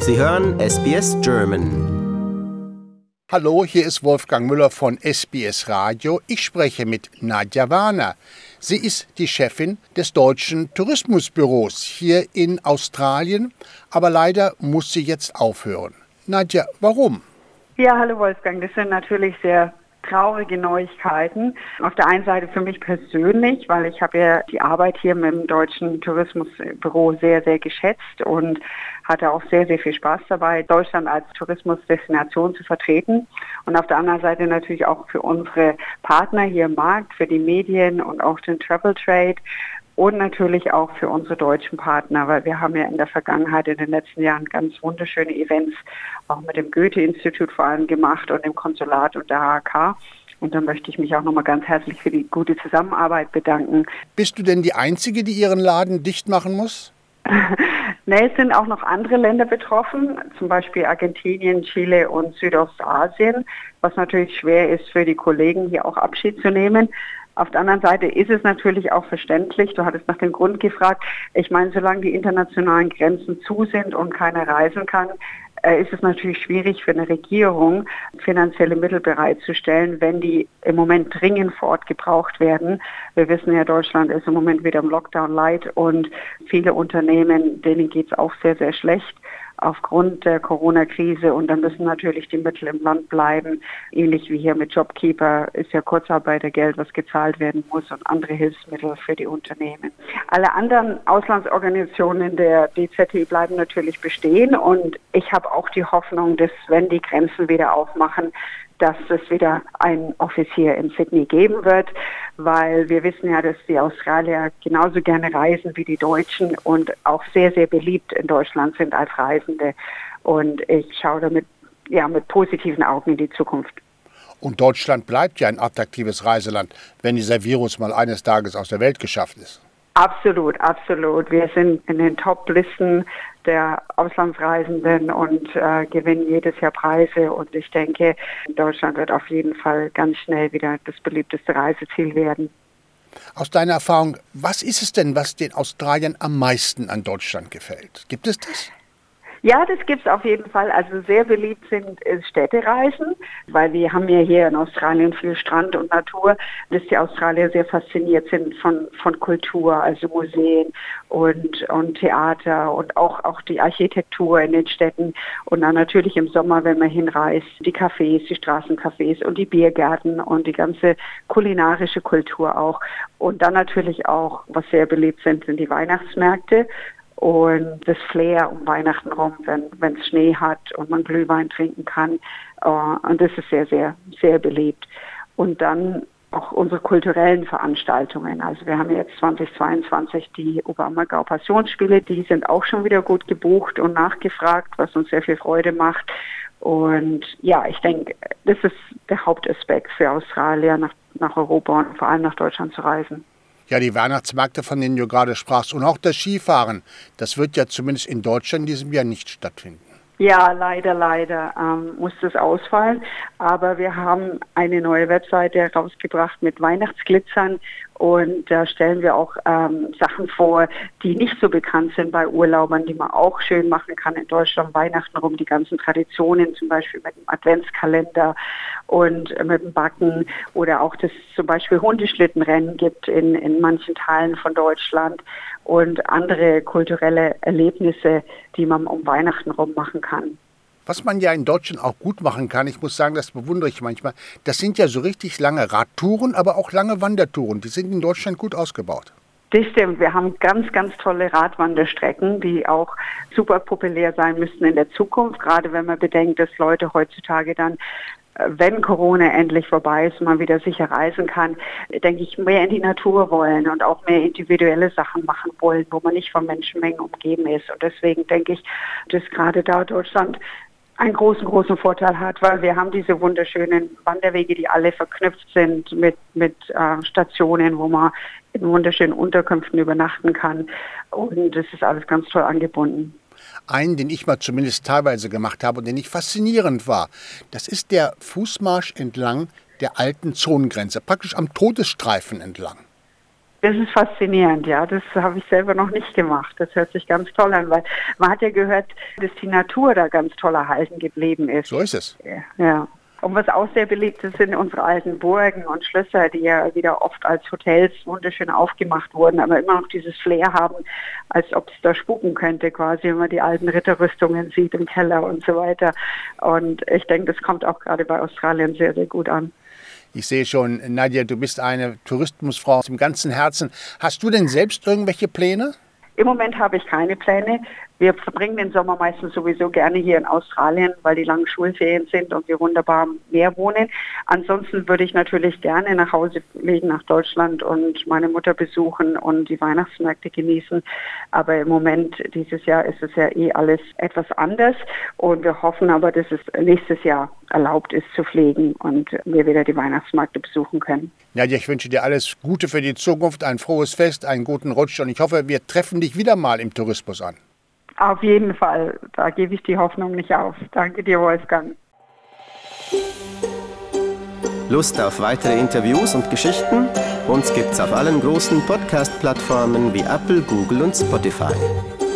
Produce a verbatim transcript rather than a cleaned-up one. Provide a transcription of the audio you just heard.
Sie hören S B S German. Hallo, hier ist Wolfgang Müller von S B S Radio. Ich spreche mit Nadja Warner. Sie ist die Chefin des Deutschen Tourismusbüros hier in Australien, aber leider muss sie jetzt aufhören. Nadja, warum? Ja, hallo Wolfgang, das sind natürlich sehr traurige Neuigkeiten. Auf der einen Seite für mich persönlich, weil ich habe ja die Arbeit hier mit dem Deutschen Tourismusbüro sehr, sehr geschätzt und hatte auch sehr, sehr viel Spaß dabei, Deutschland als Tourismusdestination zu vertreten. Und auf der anderen Seite natürlich auch für unsere Partner hier im Markt, für die Medien und auch den Travel Trade. Und natürlich auch für unsere deutschen Partner, weil wir haben ja in der Vergangenheit, in den letzten Jahren ganz wunderschöne Events auch mit dem Goethe-Institut vor allem gemacht und dem Konsulat und der H K. Und da möchte ich mich auch nochmal ganz herzlich für die gute Zusammenarbeit bedanken. Bist du denn die Einzige, die ihren Laden dicht machen muss? Nee, es sind auch noch andere Länder betroffen, zum Beispiel Argentinien, Chile und Südostasien, was natürlich schwer ist für die Kollegen, hier auch Abschied zu nehmen. Auf der anderen Seite ist es natürlich auch verständlich, du hattest nach dem Grund gefragt, ich meine, solange die internationalen Grenzen zu sind und keiner reisen kann, ist es natürlich schwierig für eine Regierung, finanzielle Mittel bereitzustellen, wenn die im Moment dringend vor Ort gebraucht werden. Wir wissen ja, Deutschland ist im Moment wieder im Lockdown light und viele Unternehmen, denen geht es auch sehr, sehr schlecht aufgrund der Corona-Krise und dann müssen natürlich die Mittel im Land bleiben. Ähnlich wie hier mit Jobkeeper ist ja Kurzarbeitergeld, was gezahlt werden muss und andere Hilfsmittel für die Unternehmen. Alle anderen Auslandsorganisationen der D Z T bleiben natürlich bestehen und ich habe auch die Hoffnung, dass wenn die Grenzen wieder aufmachen, dass es wieder ein Offizier in Sydney geben wird, weil wir wissen ja, dass die Australier genauso gerne reisen wie die Deutschen und auch sehr, sehr beliebt in Deutschland sind als Reisende. Und ich schaue damit ja mit positiven Augen in die Zukunft. Und Deutschland bleibt ja ein attraktives Reiseland, wenn dieser Virus mal eines Tages aus der Welt geschafft ist. Absolut, absolut. Wir sind in den Top-Listen der Auslandsreisenden und äh, gewinnen jedes Jahr Preise. Und ich denke, Deutschland wird auf jeden Fall ganz schnell wieder das beliebteste Reiseziel werden. Aus deiner Erfahrung, was ist es denn, was den Australiern am meisten an Deutschland gefällt? Gibt es das? Ja, das gibt es auf jeden Fall. Also sehr beliebt sind Städtereisen, weil wir haben ja hier in Australien viel Strand und Natur, dass die Australier sehr fasziniert sind von, von Kultur, also Museen und, und Theater und auch, auch die Architektur in den Städten. Und dann natürlich im Sommer, wenn man hinreist, die Cafés, die Straßencafés und die Biergärten und die ganze kulinarische Kultur auch. Und dann natürlich auch, was sehr beliebt sind, sind die Weihnachtsmärkte. Und das Flair um Weihnachten rum, wenn wenn es Schnee hat und man Glühwein trinken kann. Und das ist sehr, sehr, sehr beliebt. Und dann auch unsere kulturellen Veranstaltungen. Also wir haben jetzt zweitausendzweiundzwanzig die Oberammergau Passionsspiele. Die sind auch schon wieder gut gebucht und nachgefragt, was uns sehr viel Freude macht. Und ja, ich denke, das ist der Hauptaspekt für Australier, nach, nach Europa und vor allem nach Deutschland zu reisen. Ja, die Weihnachtsmärkte, von denen du gerade sprachst, und auch das Skifahren, das wird ja zumindest in Deutschland in diesem Jahr nicht stattfinden. Ja, leider, leider ähm, muss das ausfallen. Aber wir haben eine neue Webseite herausgebracht mit Weihnachtsglitzern und da stellen wir auch ähm, Sachen vor, die nicht so bekannt sind bei Urlaubern, die man auch schön machen kann in Deutschland, Weihnachten rum, die ganzen Traditionen, zum Beispiel mit dem Adventskalender und mit dem Backen oder auch, dass es zum Beispiel Hundeschlittenrennen gibt in, in manchen Teilen von Deutschland und andere kulturelle Erlebnisse, die man um Weihnachten rum machen kann. Was man ja in Deutschland auch gut machen kann, ich muss sagen, das bewundere ich manchmal, das sind ja so richtig lange Radtouren, aber auch lange Wandertouren. Die sind in Deutschland gut ausgebaut. Das stimmt. Wir haben ganz, ganz tolle Radwanderstrecken, die auch super populär sein müssten in der Zukunft, gerade wenn man bedenkt, dass Leute heutzutage dann, wenn Corona endlich vorbei ist und man wieder sicher reisen kann, denke ich, mehr in die Natur wollen und auch mehr individuelle Sachen machen wollen, wo man nicht von Menschenmengen umgeben ist. Und deswegen denke ich, dass gerade da Deutschland einen großen, großen Vorteil hat, weil wir haben diese wunderschönen Wanderwege, die alle verknüpft sind mit, mit äh, Stationen, wo man in wunderschönen Unterkünften übernachten kann. Und das ist alles ganz toll angebunden. Einen, den ich mal zumindest teilweise gemacht habe und den ich faszinierend war, das ist der Fußmarsch entlang der alten Zonengrenze, praktisch am Todesstreifen entlang. Das ist faszinierend, ja. Das habe ich selber noch nicht gemacht. Das hört sich ganz toll an, weil man hat ja gehört, dass die Natur da ganz toll erhalten geblieben ist. So ist es. Ja. ja. Und was auch sehr beliebt ist, sind unsere alten Burgen und Schlösser, die ja wieder oft als Hotels wunderschön aufgemacht wurden, aber immer noch dieses Flair haben, als ob es da spuken könnte quasi, wenn man die alten Ritterrüstungen sieht im Keller und so weiter. Und ich denke, das kommt auch gerade bei Australien sehr, sehr gut an. Ich sehe schon, Nadja, du bist eine Tourismusfrau aus dem ganzen Herzen. Hast du denn selbst irgendwelche Pläne? Im Moment habe ich keine Pläne. Wir verbringen den Sommer meistens sowieso gerne hier in Australien, weil die langen Schulferien sind und wir wunderbar am Meer wohnen. Ansonsten würde ich natürlich gerne nach Hause fliegen, nach Deutschland und meine Mutter besuchen und die Weihnachtsmärkte genießen. Aber im Moment, dieses Jahr, ist es ja eh alles etwas anders. Und wir hoffen aber, dass es nächstes Jahr erlaubt ist zu fliegen und wir wieder die Weihnachtsmärkte besuchen können. Nadja, ich wünsche dir alles Gute für die Zukunft, ein frohes Fest, einen guten Rutsch und ich hoffe, wir treffen dich wieder mal im Tourismus an. Auf jeden Fall, da gebe ich die Hoffnung nicht auf. Danke dir, Wolfgang. Lust auf weitere Interviews und Geschichten? Uns gibt's auf allen großen Podcast-Plattformen wie Apple, Google und Spotify.